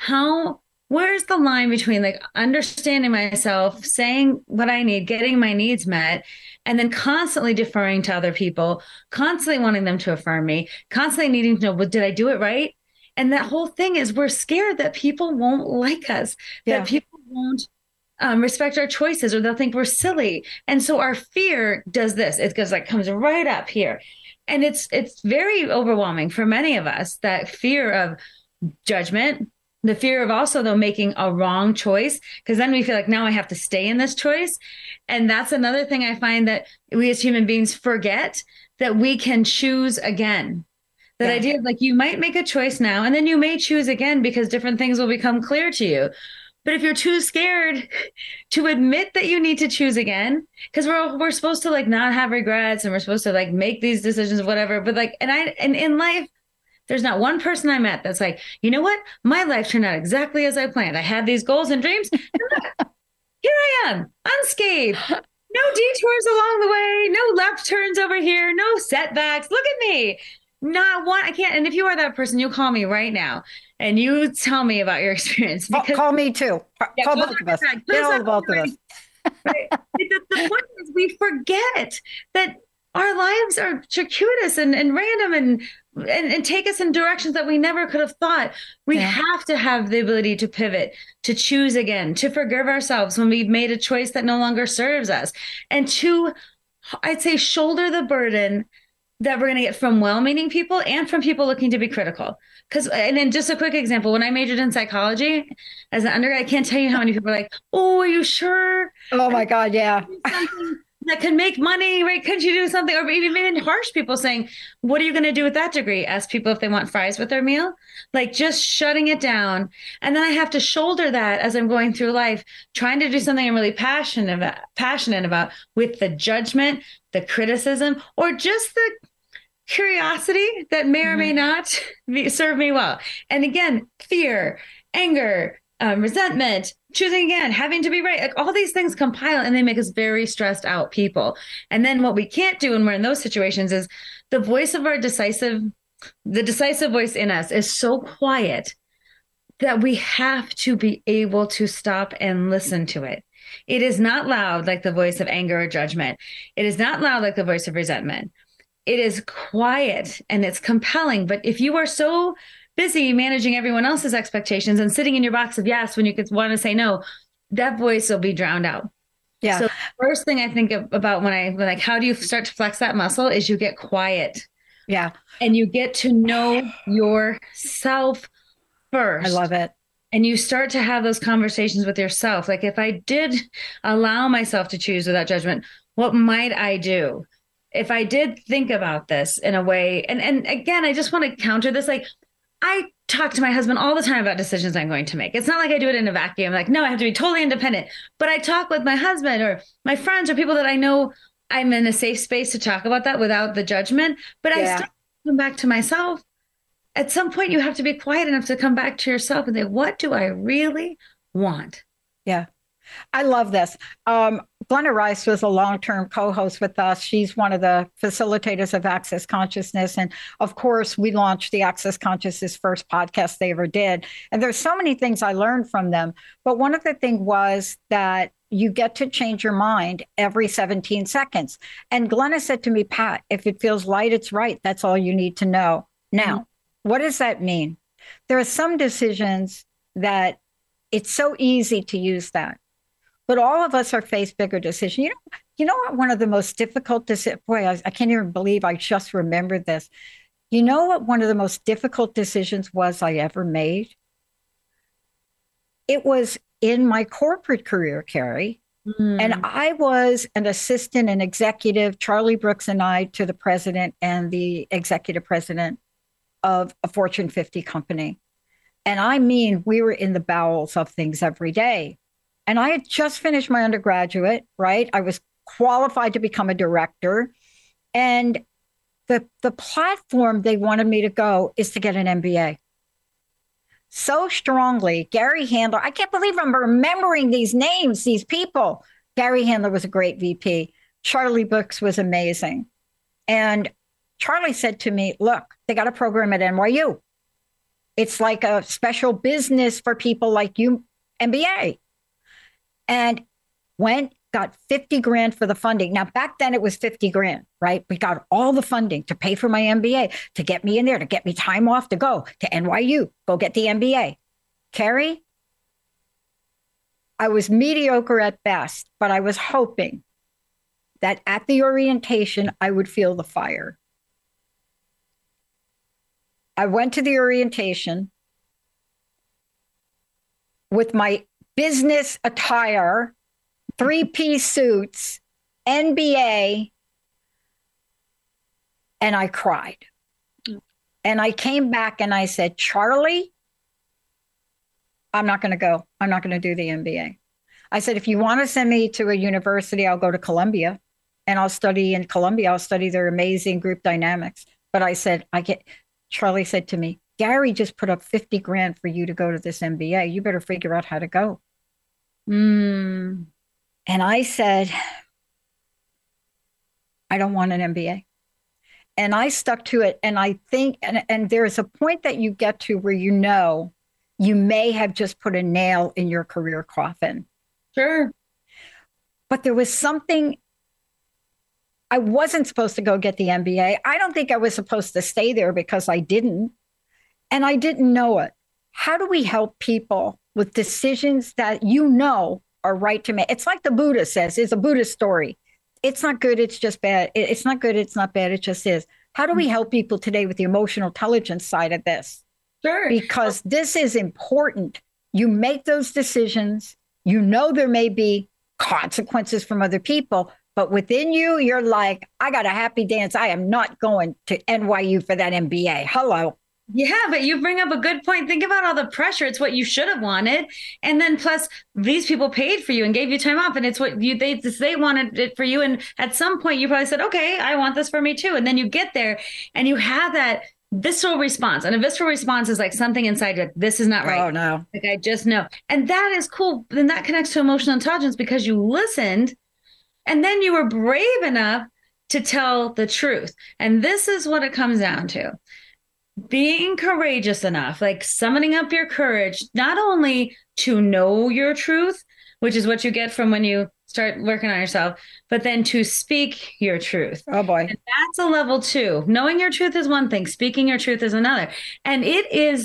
where's the line between like understanding myself, saying what I need, getting my needs met, and then constantly deferring to other people, constantly wanting them to affirm me, constantly needing to know, well, did I do it right? And that whole thing is we're scared that people won't like us, that people won't respect our choices, or they'll think we're silly. And so our fear does this. It goes like, comes right up here. And it's very overwhelming for many of us, that fear of judgment, the fear of also, though, making a wrong choice, because then we feel like now I have to stay in this choice. And that's another thing I find that we as human beings forget, that we can choose again. That idea of like, you might make a choice now and then you may choose again because different things will become clear to you. But if you're too scared to admit that you need to choose again, because we're supposed to like not have regrets and we're supposed to like make these decisions, whatever. But like, and in life, there's not one person I met that's like, you know what? My life turned out exactly as I planned. I had these goals and dreams. Here I am, unscathed. No detours along the way. No left turns over here. No setbacks. Look at me. Not one. I can't. And if you are that person, you call me right now and you tell me about your experience. Because, call me too. Call both of us. Call both of us. Right? The point is, we forget that our lives are circuitous and random and take us in directions that we never could have thought. We have to have the ability to pivot, to choose again, to forgive ourselves when we've made a choice that no longer serves us, and to, I'd say, shoulder the burden that we're going to get from well-meaning people and from people looking to be critical. And then just a quick example, when I majored in psychology as an undergrad, I can't tell you how many people are like, "Oh, are you sure? Oh my God, yeah. That can make money, right? Couldn't you do something?" Or even harsh people saying, "What are you going to do with that degree?" Ask people if they want fries with their meal. Like just shutting it down. And then I have to shoulder that as I'm going through life, trying to do something I'm really passionate about with the judgment, the criticism, or just the curiosity that may or may not serve me well. And again, fear, anger, resentment, choosing again, having to be right, like all these things compile and they make us very stressed out people. And then what we can't do when we're in those situations is the voice of the decisive voice in us is so quiet that we have to be able to stop and listen to it. It is not loud like the voice of anger or judgment. It is not loud like the voice of resentment. It is quiet and it's compelling. But if you are so busy managing everyone else's expectations and sitting in your box of yes when you could want to say no, that voice will be drowned out. Yeah. So the first thing I think about when like, how do you start to flex that muscle is you get quiet. Yeah. And you get to know yourself first. I love it. And you start to have those conversations with yourself. Like if I did allow myself to choose without judgment, what might I do? If I did think about this in a way, and again, I just want to counter this. Like I talk to my husband all the time about decisions I'm going to make. It's not like I do it in a vacuum. Like, no, I have to be totally independent. But I talk with my husband or my friends or people that I know I'm in a safe space to talk about that without the judgment, but I still come back to myself. At some point, you have to be quiet enough to come back to yourself and say, what do I really want? Yeah. I love this. Glenna Rice was a long-term co-host with us. She's one of the facilitators of Access Consciousness. And of course, we launched the Access Consciousness first podcast they ever did. And there's so many things I learned from them. But one of the things was that you get to change your mind every 17 seconds. And Glenna said to me, Pat, if it feels light, it's right. That's all you need to know. Now, what does that mean? There are some decisions that it's so easy to use that. But all of us are faced bigger decisions. You know what? One of the most difficult decisions, boy, I can't even believe I just remembered this. You know what one of the most difficult decisions was I ever made? It was in my corporate career, Carrie. And I was an assistant and executive, Charlie Brooks and I, to the president and the executive president of a Fortune 50 company. And I mean, we were in the bowels of things every day. And I had just finished my undergraduate, right? I was qualified to become a director. And the platform they wanted me to go is to get an MBA. So strongly, Gary Handler, I can't believe I'm remembering these names, these people. Gary Handler was a great VP. Charlie Brooks was amazing. And Charlie said to me, look, they got a program at NYU. It's like a special business for people like you, MBA. And went, got 50 grand for the funding. Now, back then it was 50 grand, right? We got all the funding to pay for my MBA, to get me in there, to get me time off to go to NYU, go get the MBA. Carrie, I was mediocre at best, but I was hoping that at the orientation, I would feel the fire. I went to the orientation with my business attire, 3-piece suits, NBA, and I cried. And I came back and I said, Charlie, I'm not going to go. I'm not going to do the MBA. I said, if you want to send me to a university, I'll go to Columbia and I'll study in Columbia. I'll study their amazing group dynamics. But I said, Charlie said to me, Gary just put up 50 grand for you to go to this MBA. You better figure out how to go. And I said, I don't want an MBA. And I stuck to it. And I think, and there's a point that you get to where you know you may have just put a nail in your career coffin. Sure. But there was something, I wasn't supposed to go get the MBA. I don't think I was supposed to stay there because I didn't. And I didn't know it. How do we help people with decisions that you know are right to make? It's like the Buddha says, it's a Buddhist story. It's not good, it's just bad. It's not good, it's not bad, it just is. How do we help people today with the emotional intelligence side of this? Sure. Because this is important. You make those decisions. You know there may be consequences from other people, but within you, you're like, I got a happy dance. I am not going to NYU for that MBA. Hello. Yeah, but you bring up a good point. Think about all the pressure. It's what you should have wanted. And then plus these people paid for you and gave you time off. And it's what they wanted it for you. And at some point you probably said, okay, I want this for me too. And then you get there and you have that visceral response. And a visceral response is like something inside you, like, this is not right. Oh, no. Like, I just know. And that is cool. Then that connects to emotional intelligence because you listened and then you were brave enough to tell the truth. And this is what it comes down to. Being courageous enough, like summoning up your courage, not only to know your truth, which is what you get from when you start working on yourself, but then to speak your truth. Oh boy. And that's a level 2. Knowing your truth is one thing, speaking your truth is another. And it is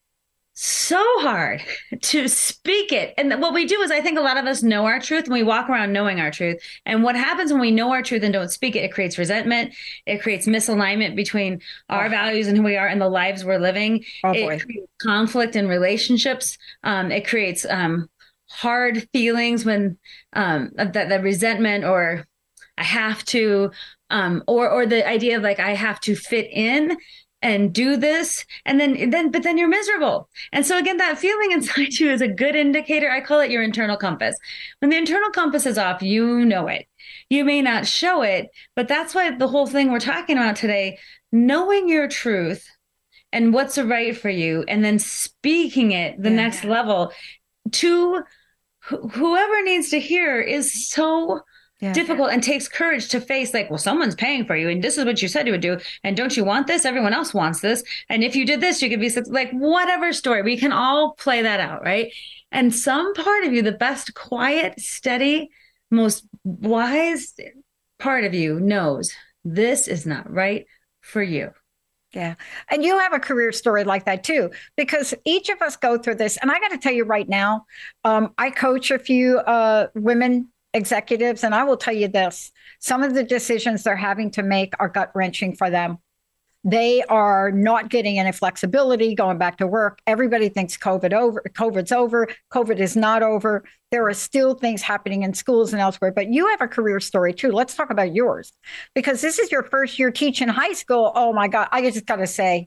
so hard to speak it. And what we do is, I think a lot of us know our truth and we walk around knowing our truth. And what happens when we know our truth and don't speak it, it creates resentment. It creates misalignment between our values and who we are and the lives we're living. It creates conflict in relationships. It creates hard feelings when that resentment or I have to, or the idea of like, I have to fit in. and do this. And but then you're miserable. And so again, that feeling inside you is a good indicator. I call it your internal compass. When the internal compass is off, you know it. You may not show it, but that's why the whole thing we're talking about today, knowing your truth and what's right for you, and then speaking it the next level to whoever needs to hear is so difficult and takes courage to face, like, well, someone's paying for you and this is what you said you would do. And don't you want this? Everyone else wants this. And if you did this, you could be like, whatever story. We can all play that out, right? And some part of you, the best, quiet, steady, most wise part of you knows this is not right for you. Yeah. And you have a career story like that too, because each of us go through this. And I got to tell you right now, I coach a few women executives, and I will tell you this, some of the decisions they're having to make are gut-wrenching for them. They are not getting any flexibility going back to work. Everybody thinks COVID's over. COVID is not over. There are still things happening in schools and elsewhere, but you have a career story too. Let's talk about yours, because this is your first year teaching high school. Oh my God. I just got to say,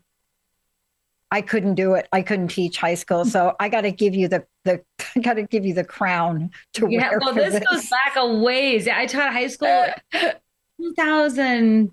I couldn't do it. I couldn't teach high school. So I got to give you the crown to wear. Well, this goes back a ways. I taught high school 2010,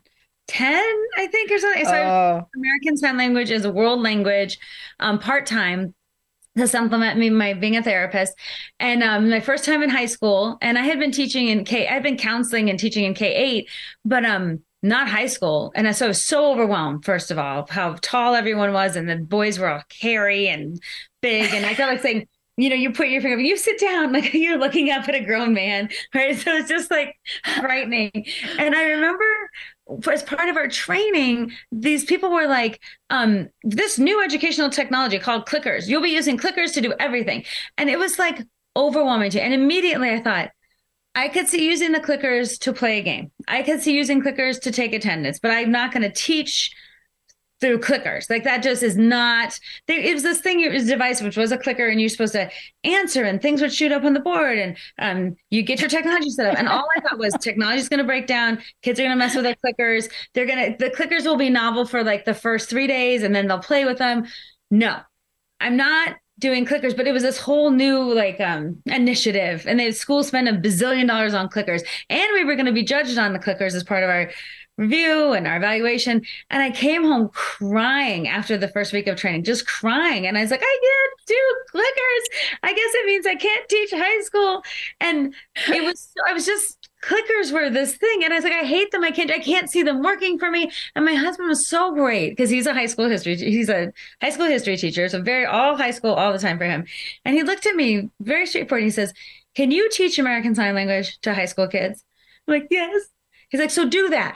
I think, or something. So American Sign Language is a world language, part-time, to supplement me my being a therapist. And my first time in high school, and I had been teaching in I'd been counseling and teaching in K-8, but not high school. And so I was so overwhelmed, first of all, how tall everyone was. And the boys were all hairy and big. And I felt like saying, you put your finger, you sit down, like you're looking up at a grown man, right? So it's just like frightening. And I remember as part of our training, these people were like, this new educational technology called clickers, you'll be using clickers to do everything. And it was like overwhelming to me. And immediately I thought, I could see using the clickers to play a game. I could see using clickers to take attendance, but I'm not going to teach through clickers. Like that just is not, it was this thing, it was a device, which was a clicker, and you're supposed to answer and things would shoot up on the board, and you get your technology set up. And all I thought was technology is going to break down. Kids are going to mess with their clickers. The clickers will be novel for like the first 3 days and then they'll play with them. No, I'm not doing clickers, but it was this whole new initiative, and the school spent $1 bazillion on clickers, and we were going to be judged on the clickers as part of our review and our evaluation. And I came home crying after the first week of training, just crying. And I was like, I can't do clickers. I guess it means I can't teach high school. And I was just, clickers were this thing. And I was like, I hate them. I can't see them working for me. And my husband was so great, because he's a high school history teacher. So all high school, all the time for him. And he looked at me very straightforward. And he says, can you teach American Sign Language to high school kids? I'm like, yes. He's like, so do that.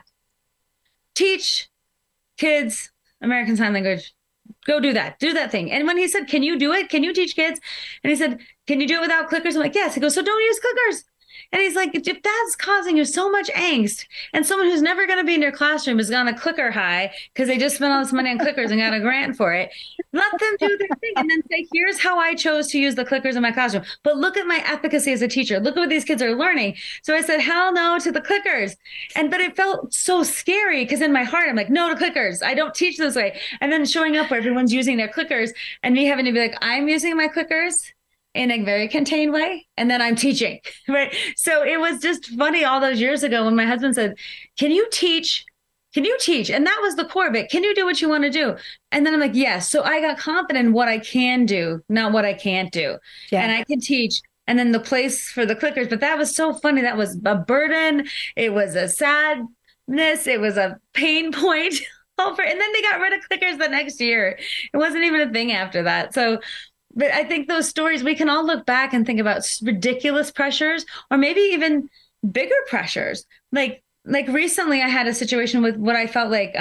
Teach kids American Sign Language. Go do that. Do that thing. And when he said, can you do it? Can you teach kids? And he said, can you do it without clickers? I'm like, yes. He goes, so don't use clickers. And he's like, if that's causing you so much angst, and someone who's never going to be in your classroom is on a clicker high because they just spent all this money on clickers and got a grant for it, let them do their thing and then say, here's how I chose to use the clickers in my classroom. But look at my efficacy as a teacher. Look at what these kids are learning. So I said, hell no to the clickers. But it felt so scary, because in my heart, I'm like, no to clickers. I don't teach this way. And then showing up where everyone's using their clickers and me having to be like, I'm using my clickers in a very contained way, and then I'm teaching, right? So it was just funny all those years ago when my husband said, can you teach? And that was the core of it. Can you do what you want to do? And then I'm like, yes. So I got confident in what I can do, not what I can't do. Yeah. And I can teach. And then the place for the clickers. But that was so funny. That was a burden. It was a sadness. It was a pain point. And then they got rid of clickers the next year. It wasn't even a thing after that. But I think those stories, we can all look back and think about ridiculous pressures, or maybe even bigger pressures. Like recently I had a situation with what I felt like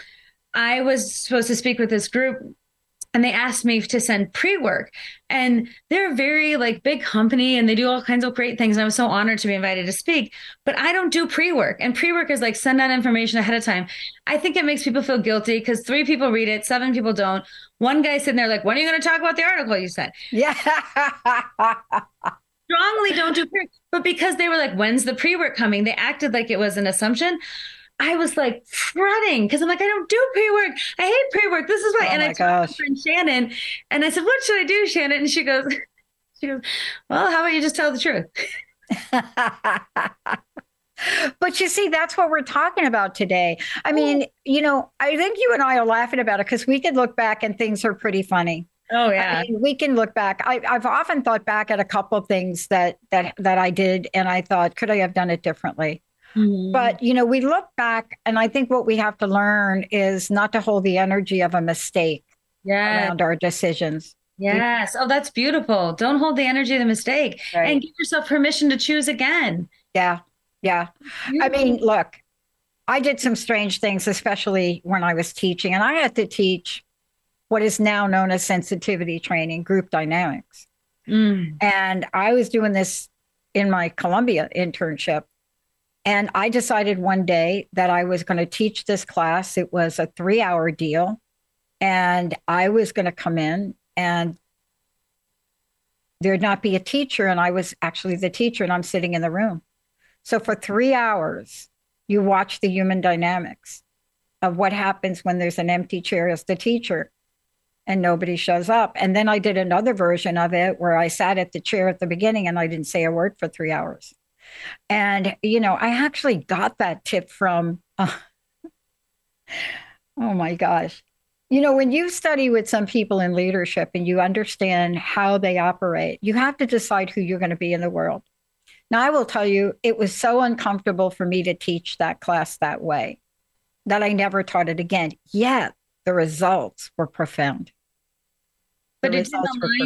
I was supposed to speak with this group, and they asked me to send pre-work, and they're a very big company and they do all kinds of great things. And I was so honored to be invited to speak, but I don't do pre-work, and pre-work is send out information ahead of time. I think it makes people feel guilty, because 3 people read it, 7 people don't. One guy sitting there when are you going to talk about the article you sent? Yeah. Strongly don't do pre-work. But because they were when's the pre-work coming? They acted like it was an assumption. I was like fretting because I'm like, I don't do pre-work. I hate pre-work. This is why. Oh and I my told my gosh. friend Shannon, and I said, what should I do, Shannon? And she goes, well, how about you just tell the truth? But you see, that's what we're talking about today. I mean, you know, I think you and I are laughing about it because we can look back and things are pretty funny. Oh yeah. I mean, we can look back. I've often thought back at a couple of things that I did, and I thought, could I have done it differently? Mhm. But you know, we look back, and I think what we have to learn is not to hold the energy of a mistake Yes. around our decisions. Yes. Oh, that's beautiful. Don't hold the energy of the mistake Right. and give yourself permission to choose again. Yeah, yeah. I mean, look, I did some strange things, especially when I was teaching, and I had to teach what is now known as sensitivity training, group dynamics. Mm. And I was doing this in my Columbia internship. And I decided one day that I was going to teach this class. It was a 3-hour deal. And I was going to come in and there'd not be a teacher. And I was actually the teacher, and I'm sitting in the room. So for 3 hours, you watch the human dynamics of what happens when there's an empty chair as the teacher and nobody shows up. And then I did another version of it where I sat at the chair at the beginning and I didn't say a word for 3 hours. And, you know, I actually got that tip from, oh my gosh. You know, when you study with some people in leadership and you understand how they operate, you have to decide who you're going to be in the world. Now, I will tell you, it was so uncomfortable for me to teach that class that way that I never taught it again. Yet the results were profound. But it's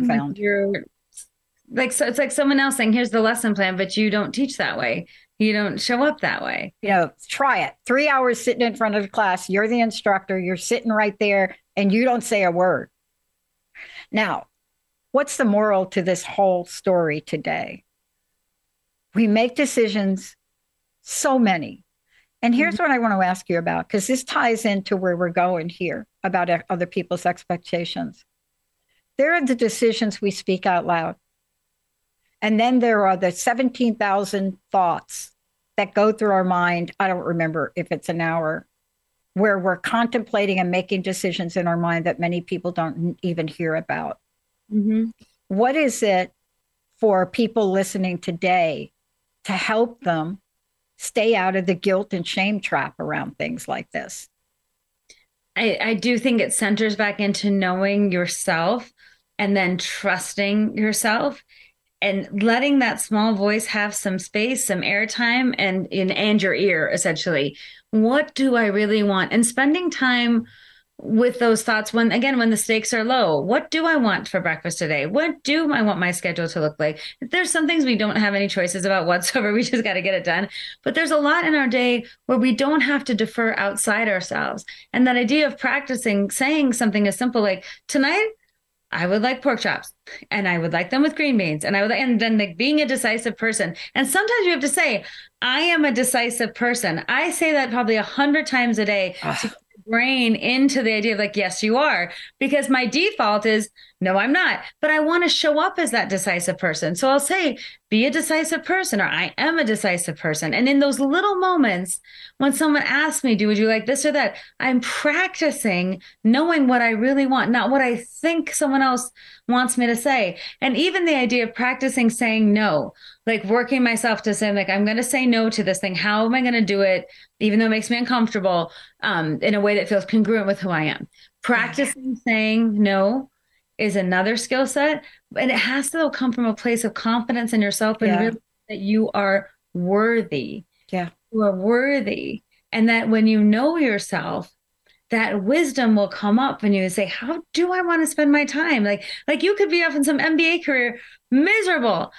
like, so it's like someone else saying, here's the lesson plan, but you don't teach that way. You don't show up that way. You know, try it. 3 hours sitting in front of the class. You're the instructor. You're sitting right there and you don't say a word. Now, what's the moral to this whole story today? We make decisions, so many. And here's what I want to ask you about, because this ties into where we're going here about other people's expectations. There are the decisions we speak out loud. And then there are the 17,000 thoughts that go through our mind. I don't remember if it's an hour, where we're contemplating and making decisions in our mind that many people don't even hear about. Mm-hmm. What is it for people listening today to help them stay out of the guilt and shame trap around things like this? I do think it centers back into knowing yourself and then trusting yourself and letting that small voice have some space, some airtime, and your ear, essentially. What do I really want? And spending time with those thoughts when the stakes are low. What do I want for breakfast today? What do I want my schedule to look like? There's some things we don't have any choices about whatsoever. We just got to get it done. But there's a lot in our day where we don't have to defer outside ourselves. And that idea of practicing saying something as simple like, tonight, I would like pork chops and I would like them with green beans. And then like being a decisive person. And sometimes you have to say, I am a decisive person. I say that probably 100 times a day to get the brain into the idea of like, yes, you are, because my default is, no, I'm not, but I want to show up as that decisive person. So I'll say, be a decisive person, or I am a decisive person. And in those little moments, when someone asks me, would you like this or that? I'm practicing knowing what I really want, not what I think someone else wants me to say. And even the idea of practicing saying no, like working myself to say, like, I'm going to say no to this thing. How am I going to do it? Even though it makes me uncomfortable, in a way that feels congruent with who I am. Practicing saying no is another skill set, and it has to come from a place of confidence in yourself and really that you are worthy. Yeah. You are worthy. And that when you know yourself, that wisdom will come up and you say, how do I want to spend my time? Like you could be off in some MBA career, miserable,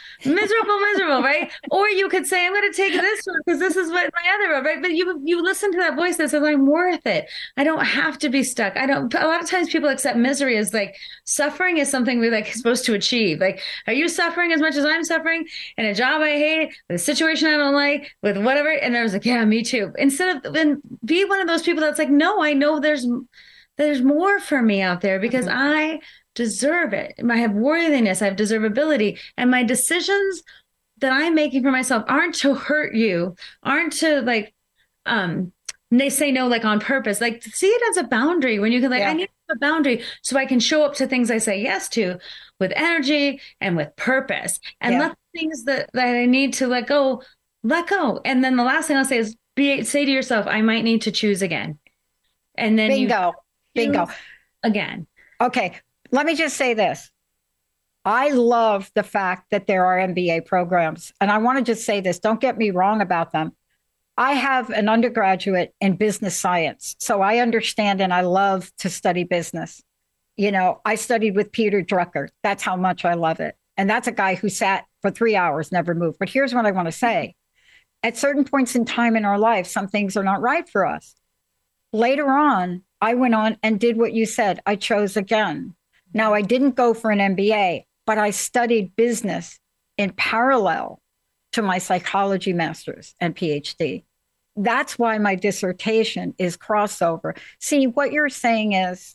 right? Or you could say, I'm going to take this one because this is what my other road, right? But you listen to that voice that says, I'm worth it. I don't have to be stuck. A lot of times people accept misery as like suffering is something we're like supposed to achieve. Like, are you suffering as much as I'm suffering in a job I hate, with a situation I don't like, with whatever? And I was like, yeah, me too. Instead of then be one of those people that's like, no, I know there's more for me out there because I deserve it. I have worthiness, I have deservability, and my decisions that I'm making for myself aren't to hurt you, aren't to like they say no, like on purpose, like see it as a boundary when you can I need a boundary so I can show up to things I say yes to with energy and with purpose, and let things that I need to let go. And then the last thing I'll say is say to yourself, I might need to choose again. And then bingo again. Okay. Let me just say this. I love the fact that there are MBA programs, and I want to just say this. Don't get me wrong about them. I have an undergraduate in business science, so I understand and I love to study business. You know, I studied with Peter Drucker. That's how much I love it. And that's a guy who sat for 3 hours, never moved. But here's what I want to say. At certain points in time in our life, some things are not right for us. Later on, I went on and did what you said. I chose again. Now, I didn't go for an MBA, but I studied business in parallel to my psychology master's and PhD. That's why my dissertation is crossover. See, what you're saying is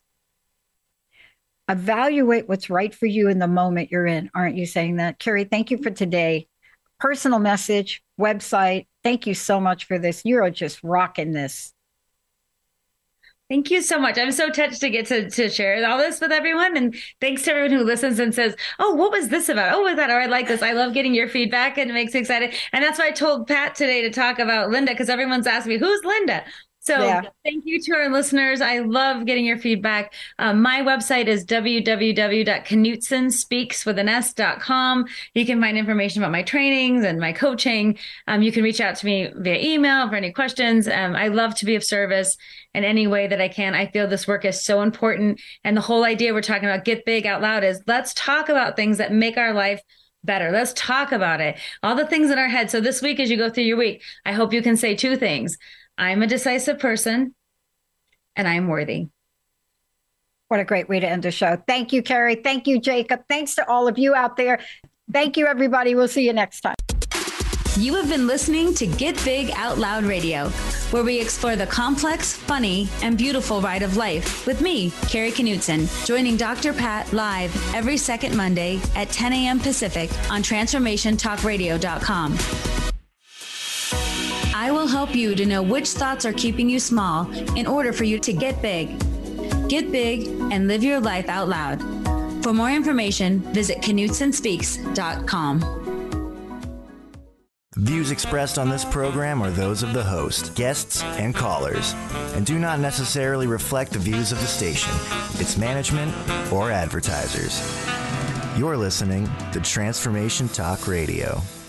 evaluate what's right for you in the moment you're in. Aren't you saying that? Carrie, thank you for today. Personal message, website. Thank you so much for this. You're just rocking this. Thank you so much. I'm so touched to get to share all this with everyone. And thanks to everyone who listens and says, oh, what was this about? Oh, was that? Or I like this. I love getting your feedback and it makes me excited. And that's why I told Pat today to talk about Linda, because everyone's asking me, who's Linda? So thank you to our listeners. I love getting your feedback. My website is www.knutsonspeaks.com. You can find information about my trainings and my coaching. You can reach out to me via email for any questions. I love to be of service in any way that I can. I feel this work is so important. And the whole idea we're talking about Get Big Out Loud is let's talk about things that make our life better. Let's talk about it. All the things in our head. So this week, as you go through your week, I hope you can say 2 things. I'm a decisive person and I'm worthy. What a great way to end the show. Thank you, Carrie. Thank you, Jacob. Thanks to all of you out there. Thank you, everybody. We'll see you next time. You have been listening to Get Big Out Loud Radio, where we explore the complex, funny, and beautiful ride of life with me, Carrie Knutson, joining Dr. Pat live every second Monday at 10 a.m. Pacific on TransformationTalkRadio.com. I will help you to know which thoughts are keeping you small in order for you to get big. Get big and live your life out loud. For more information, visit KnutsonSpeaks.com. The views expressed on this program are those of the host, guests, and callers, and do not necessarily reflect the views of the station, its management, or advertisers. You're listening to Transformation Talk Radio.